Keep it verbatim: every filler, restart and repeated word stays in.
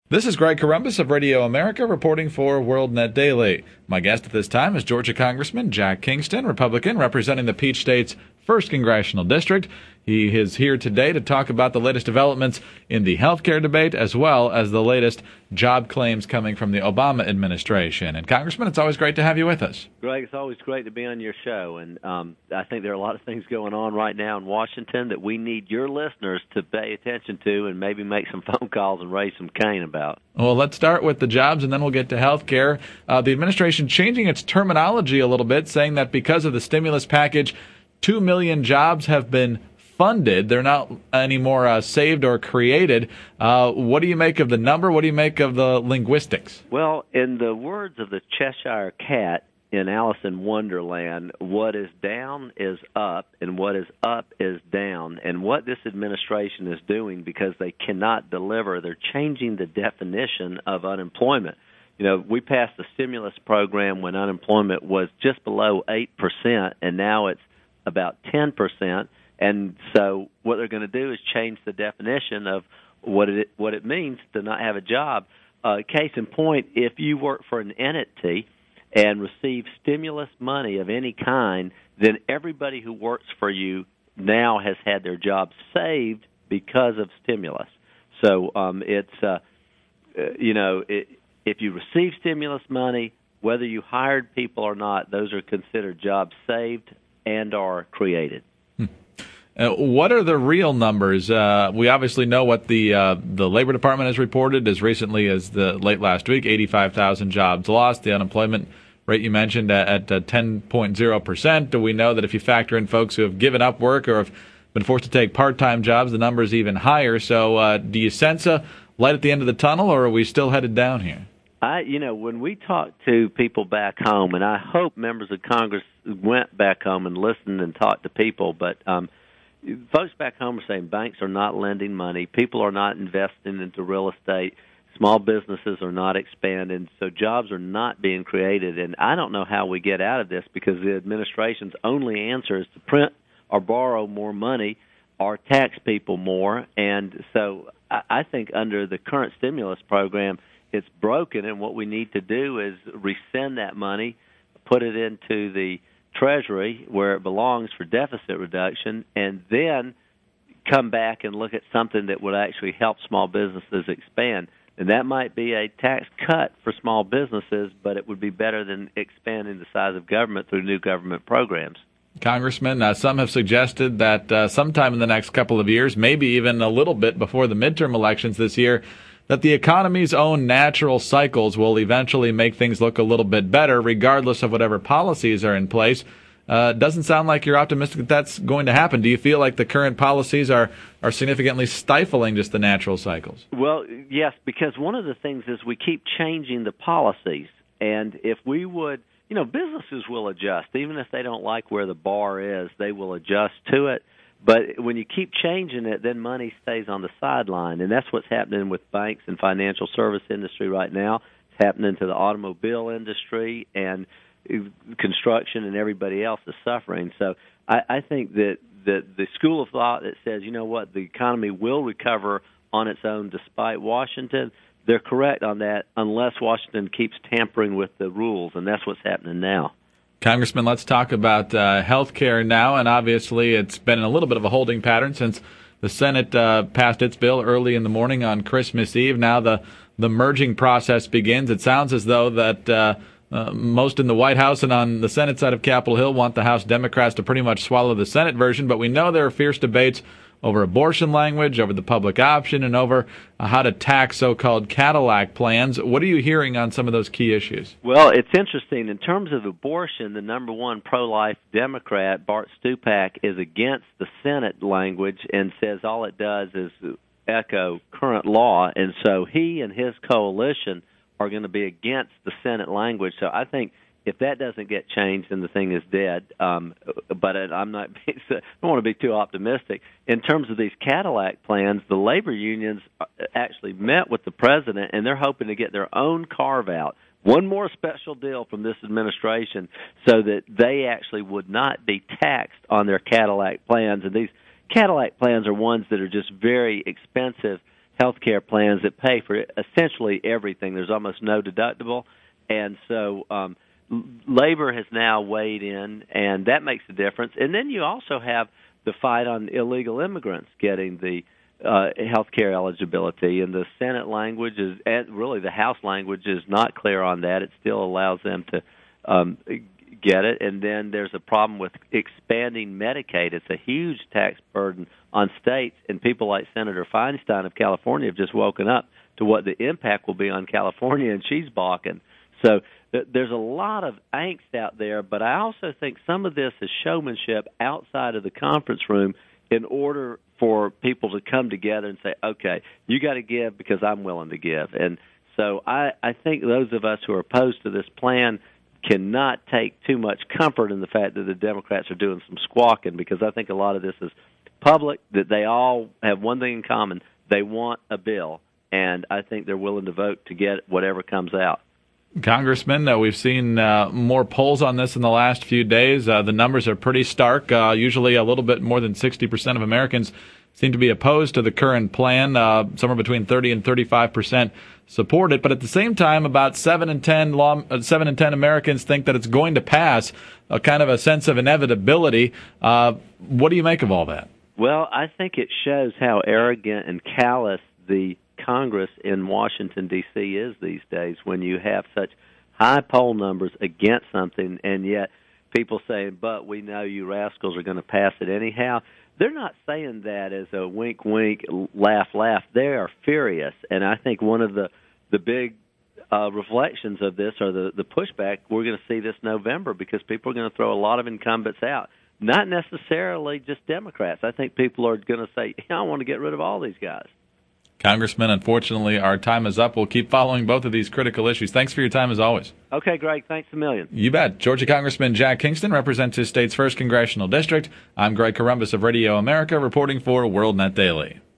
This is Greg Corombos of Radio America reporting for WorldNet Daily. My guest at this time is Georgia Congressman Jack Kingston, Republican, representing the Peach State's first Congressional District. He is here today to talk about the latest developments in the healthcare debate, as well as the latest job claims coming from the Obama administration. And Congressman, it's always great to have you with us. Greg, it's always great to be on your show. And um, I think there are a lot of things going on right now in Washington that we need your listeners to pay attention to and maybe make some phone calls and raise some cane about. Well, let's start with the jobs, and then we'll get to health care. Uh, the administration changing its terminology a little bit, saying that because of the stimulus package, two million jobs have been funded. They're not anymore uh, saved or created. Uh, what do you make of the number? What do you make of the linguistics? Well, in the words of the Cheshire Cat in Alice in Wonderland, what is down is up, and what is up is down. And what this administration is doing, because they cannot deliver, they're changing the definition of unemployment. You know, we passed a stimulus program when unemployment was just below eight percent, and now it's about ten percent. And so what they're going to do is change the definition of what it what it means to not have a job. Uh, case in point, if you work for an entity and receive stimulus money of any kind, then everybody who works for you now has had their job saved because of stimulus. So um, it's, uh, uh, you know, it, if you receive stimulus money, whether you hired people or not, those are considered jobs saved and are created. Uh, what are the real numbers? Uh, we obviously know what the uh, the Labor Department has reported as recently as the late last week, eighty-five thousand jobs lost. The unemployment rate you mentioned at, at ten point zero percent. Do we know that if you factor in folks who have given up work or have been forced to take part-time jobs, the number is even higher? So uh, do you sense a light at the end of the tunnel, or are we still headed down here? I, you know, when we talk to people back home, and I hope members of Congress went back home and listened and talked to people, but um, folks back home are saying banks are not lending money, people are not investing into real estate, small businesses are not expanding, so jobs are not being created. And I don't know how we get out of this, because the administration's only answer is to print or borrow more money or tax people more. And so I, I think under the current stimulus program, it's broken, and what we need to do is rescind that money, put it into the Treasury where it belongs for deficit reduction, and then come back and look at something that would actually help small businesses expand. And that might be a tax cut for small businesses, but it would be better than expanding the size of government through new government programs. Congressman, uh, some have suggested that uh, sometime in the next couple of years, maybe even a little bit before the midterm elections this year, that the economy's own natural cycles will eventually make things look a little bit better, regardless of whatever policies are in place. Uh, doesn't sound like you're optimistic that that's going to happen. Do you feel like the current policies are, are significantly stifling just the natural cycles? Well, yes, because one of the things is we keep changing the policies. And if we would, you know, businesses will adjust. Even if they don't like where the bar is, they will adjust to it. But when you keep changing it, then money stays on the sideline. And that's what's happening with banks and financial service industry right now. It's happening to the automobile industry, and construction, and everybody else is suffering. So I, I think that the, the school of thought that says, you know what, the economy will recover on its own despite Washington, they're correct on that, unless Washington keeps tampering with the rules, and that's what's happening now. Congressman, let's talk about uh, health care now, and obviously it's been a little bit of a holding pattern since the Senate uh, passed its bill early in the morning on Christmas Eve. Now the, the merging process begins. It sounds as though that uh, uh, most in the White House and on the Senate side of Capitol Hill want the House Democrats to pretty much swallow the Senate version, but we know there are fierce debates over abortion language, over the public option, and over uh, how to tax so-called Cadillac plans. What are you hearing on some of those key issues? Well, it's interesting. In terms of abortion, the number one pro-life Democrat, Bart Stupak, is against the Senate language and says all it does is echo current law. And so he and his coalition are going to be against the Senate language. So I think if that doesn't get changed, then the thing is dead. Um, but I'm not. I don't want to be too optimistic. In terms of these Cadillac plans, the labor unions actually met with the president, and they're hoping to get their own carve-out, one more special deal from this administration, so that they actually would not be taxed on their Cadillac plans. And these Cadillac plans are ones that are just very expensive health care plans that pay for essentially everything. There's almost no deductible. And so um, labor has now weighed in, and that makes a difference. And then you also have the fight on illegal immigrants getting the uh, health care eligibility. And the Senate language is, and really the House language is not clear on that. It still allows them to um, get it. And then there's a problem with expanding Medicaid. It's a huge tax burden on states, and people like Senator Feinstein of California have just woken up to what the impact will be on California, and she's balking. So th- there's a lot of angst out there, but I also think some of this is showmanship outside of the conference room in order for people to come together and say, okay, you got to give because I'm willing to give. And so I, I think those of us who are opposed to this plan cannot take too much comfort in the fact that the Democrats are doing some squawking, because I think a lot of this is public, that they all have one thing in common. They want a bill, and I think they're willing to vote to get whatever comes out. Congressman, uh, we've seen uh, more polls on this in the last few days. Uh, the numbers are pretty stark. Uh, usually a little bit more than sixty percent of Americans seem to be opposed to the current plan. Uh, somewhere between thirty and thirty-five percent support it. But at the same time, about seven in ten law, uh, seven in ten Americans think that it's going to pass, a kind of a sense of inevitability. Uh, what do you make of all that? Well, I think it shows how arrogant and callous the Congress in Washington, D C is these days, when you have such high poll numbers against something, and yet people saying, but we know you rascals are going to pass it anyhow. They're not saying that as a wink, wink, laugh, laugh. They are furious, and I think one of the, the big uh, reflections of this, or the, the pushback, we're going to see this November, because people are going to throw a lot of incumbents out. Not necessarily just Democrats. I think people are going to say, I want to get rid of all these guys. Congressman, unfortunately, our time is up. We'll keep following both of these critical issues. Thanks for your time, as always. Okay, Greg. Thanks a million. You bet. Georgia Congressman Jack Kingston represents his state's first congressional district. I'm Greg Corombos of Radio America, reporting for WorldNet Daily.